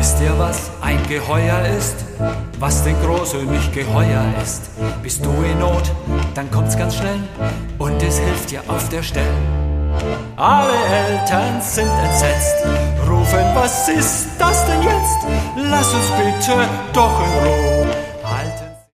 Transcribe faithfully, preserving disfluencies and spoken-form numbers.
Wisst ihr, was ein Geheuer ist? Was den Großen nicht geheuer ist. Bist du in Not, dann kommt's ganz schnell und es hilft dir auf der Stelle. Alle Eltern sind entsetzt, rufen, was ist das denn jetzt? Lass uns bitte doch in Ruhe.